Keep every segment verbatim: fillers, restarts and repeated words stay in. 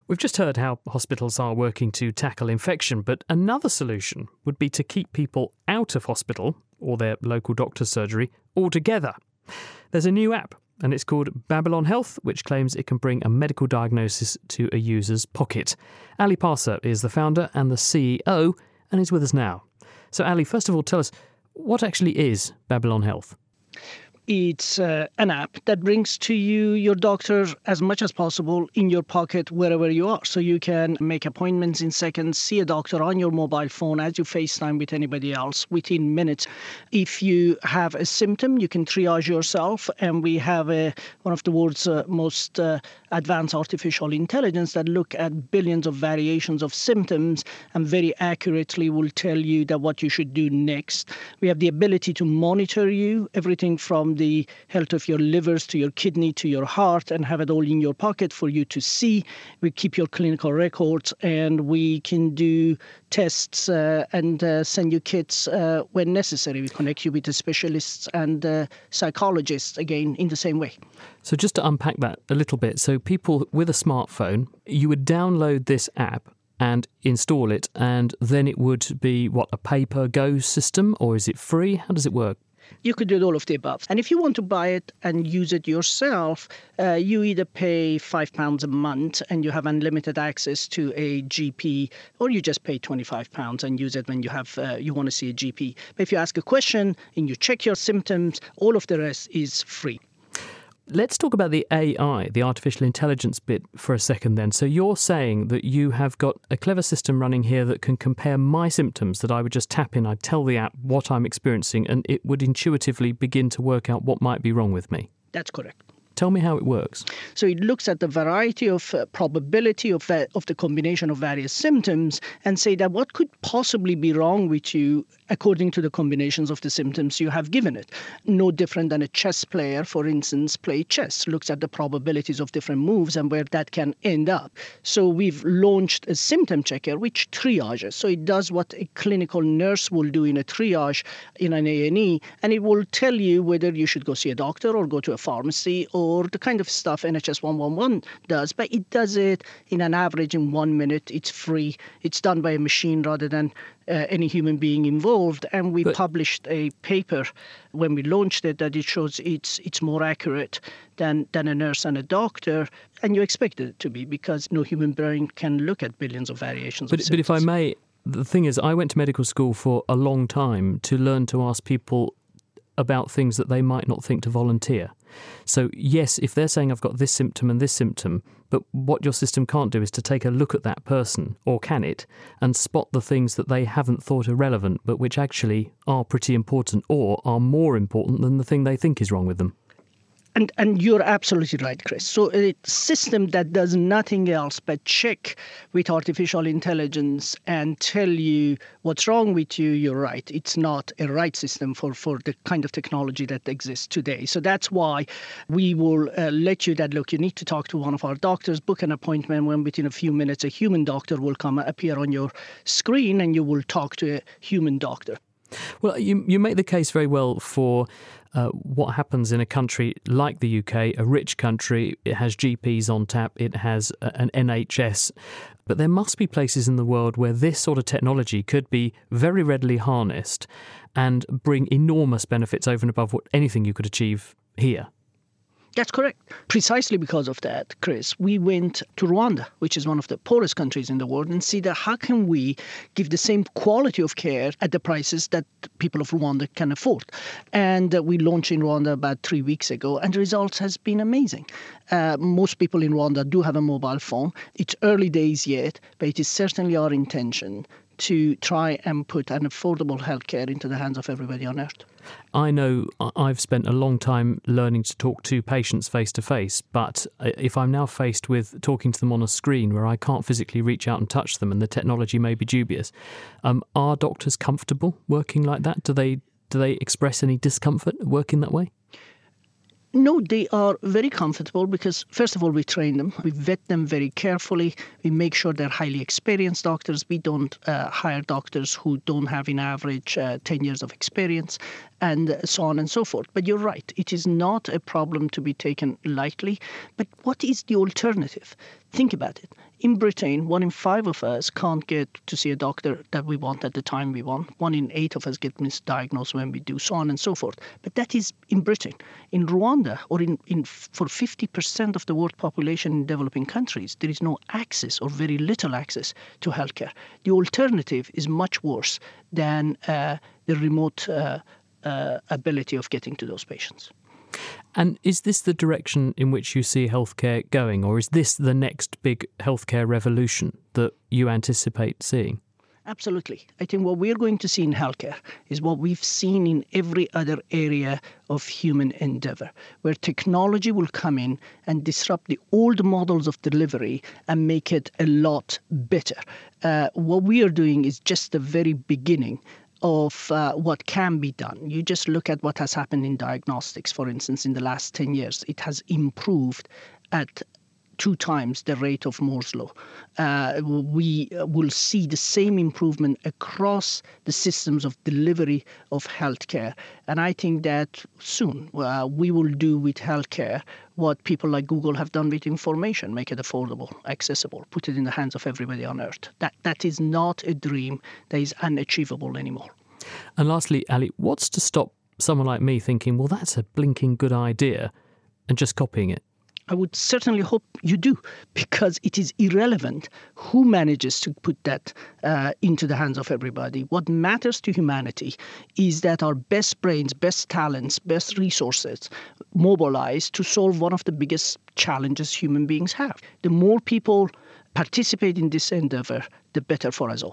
We've just heard how hospitals are working to tackle infection, but another solution would be to keep people out of hospital or their local doctor's surgery altogether. There's a new app, and it's called Babylon Health, which claims it can bring a medical diagnosis to a user's pocket. Ali Parsa is the founder and the C E O, and is with us now. So Ali, first of all, tell us, what actually is Babylon Health? It's uh, an app that brings to you your doctor as much as possible in your pocket wherever you are. So you can make appointments in seconds, see a doctor on your mobile phone as you FaceTime with anybody else within minutes. If you have a symptom, you can triage yourself. And we have a, one of the world's uh, most uh, advanced artificial intelligence that look at billions of variations of symptoms and very accurately will tell you that what you should do next. We have the ability to monitor you, everything from the health of your livers to your kidney to your heart, and have it all in your pocket for you to see. We keep your clinical records, and we can do tests uh, and uh, send you kits uh, when necessary. We connect you with the specialists and uh, psychologists, again, in the same way. So just to unpack that a little bit, so people with a smartphone, you would download this app and install it, and then it would be, what, a pay-per-go system, or is it free? How does it work? You could do all of the above. And if you want to buy it and use it yourself, uh, you either pay five pounds a month and you have unlimited access to a G P, or you just pay twenty-five pounds and use it when you have uh, you want to see a G P. But if you ask a question and you check your symptoms, all of the rest is free. Let's talk about the A I, the artificial intelligence bit, for a second then. So you're saying that you have got a clever system running here that can compare my symptoms, that I would just tap in, I'd tell the app what I'm experiencing, and it would intuitively begin to work out what might be wrong with me. That's correct. Tell me how it works. So it looks at the variety of uh, probability of, uh, of the combination of various symptoms and say that what could possibly be wrong with you according to the combinations of the symptoms you have given it. No different than a chess player, for instance, play chess, looks at the probabilities of different moves and where that can end up. So we've launched a symptom checker which triages. So it does what a clinical nurse will do in a triage in an A and E, and it will tell you whether you should go see a doctor or go to a pharmacy or or the kind of stuff N H S one one one does, but it does it in an average in one minute. It's free. It's done by a machine rather than uh, any human being involved. And we but, published a paper when we launched it that it shows it's it's more accurate than, than a nurse and a doctor. And you expect it to be, because no human brain can look at billions of variations but, of symptoms. But if I may, the thing is, I went to medical school for a long time to learn to ask people about things that they might not think to volunteer. So yes, if they're saying I've got this symptom and this symptom, but what your system can't do is to take a look at that person, or can it, and spot the things that they haven't thought are relevant, but which actually are pretty important or are more important than the thing they think is wrong with them. And and you're absolutely right, Chris. So a system that does nothing else but check with artificial intelligence and tell you what's wrong with you, you're right. It's not a right system for, for the kind of technology that exists today. So that's why we will uh, let you that, look, you need to talk to one of our doctors, book an appointment, when within a few minutes a human doctor will come appear on your screen and you will talk to a human doctor. Well, you you make the case very well for uh, what happens in a country like the U K, a rich country. It has G Ps on tap, it has an N H S. But there must be places in the world where this sort of technology could be very readily harnessed and bring enormous benefits over and above what anything you could achieve here. That's correct. Precisely because of that, Chris, we went to Rwanda, which is one of the poorest countries in the world, and see that how can we give the same quality of care at the prices that people of Rwanda can afford. And uh, we launched in Rwanda about three weeks ago, and the results has been amazing. Uh, most people in Rwanda do have a mobile phone. It's early days yet, but it is certainly our intention to try and put an affordable healthcare into the hands of everybody on earth. I know I've spent a long time learning to talk to patients face to face, but if I'm now faced with talking to them on a screen where I can't physically reach out and touch them and the technology may be dubious, um, are doctors comfortable working like that? Do they do they express any discomfort working that way? No, they are very comfortable because, first of all, we train them. We vet them very carefully. We make sure they're highly experienced doctors. We don't uh, hire doctors who don't have, in average, uh, ten years of experience, and so on and so forth. But you're right. It is not a problem to be taken lightly. But what is the alternative? Think about it. In Britain, one in five of us can't get to see a doctor that we want at the time we want. One in eight of us get misdiagnosed when we do, so on and so forth. But that is in Britain. In Rwanda, or in, in for fifty percent of the world population in developing countries, there is no access or very little access to healthcare. The alternative is much worse than uh, the remote uh, uh, ability of getting to those patients. And is this the direction in which you see healthcare going, or is this the next big healthcare revolution that you anticipate seeing? Absolutely. I think what we're going to see in healthcare is what we've seen in every other area of human endeavor, where technology will come in and disrupt the old models of delivery and make it a lot better. Uh, what we are doing is just the very beginning of uh, what can be done. You just look at what has happened in diagnostics, for instance, in the last ten years. It has improved at two times the rate of Moore's law. Uh, we will see the same improvement across the systems of delivery of healthcare. And I think that soon uh, we will do with healthcare what people like Google have done with information, make it affordable, accessible, put it in the hands of everybody on earth. That That is not a dream that is unachievable anymore. And lastly, Ali, what's to stop someone like me thinking, well, that's a blinking good idea, and just copying it? I would certainly hope you do, because it is irrelevant who manages to put that uh, into the hands of everybody. What matters to humanity is that our best brains, best talents, best resources mobilize to solve one of the biggest challenges human beings have. The more people participate in this endeavor, the better for us all.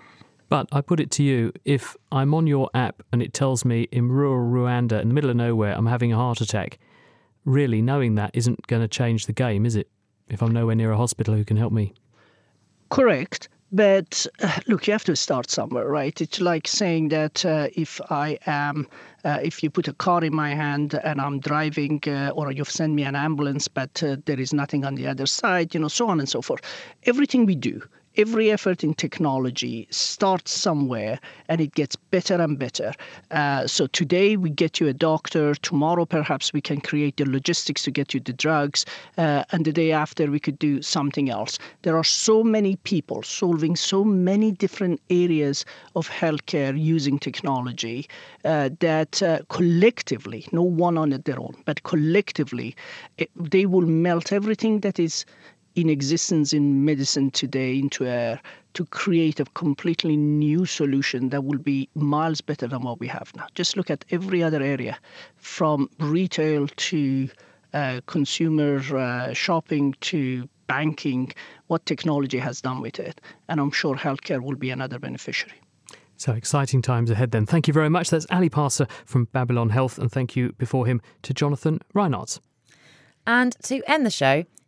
But I put it to you, if I'm on your app and it tells me in rural Rwanda, in the middle of nowhere, I'm having a heart attack, really knowing that isn't going to change the game, is it? If I'm nowhere near a hospital who can help me. Correct. But uh, look, you have to start somewhere, right? It's like saying that uh, if I am, uh, if you put a car in my hand and I'm driving, uh, or you've sent me an ambulance, but uh, there is nothing on the other side, you know, so on and so forth. Everything we do, every effort in technology starts somewhere and it gets better and better. Uh, so today we get you a doctor, tomorrow perhaps we can create the logistics to get you the drugs, uh, and the day after we could do something else. There are so many people solving so many different areas of healthcare using technology uh, that uh, collectively, no one on their own, but collectively, it, they will melt everything that is in existence in medicine today into air to create a completely new solution that will be miles better than what we have now. Just look at every other area, from retail to uh, consumer uh, shopping to banking, what technology has done with it. And I'm sure healthcare will be another beneficiary. So exciting times ahead then. Thank you very much. That's Ali Parsa from Babylon Health, and thank you before him to Jonathan Reinards. And to end the show,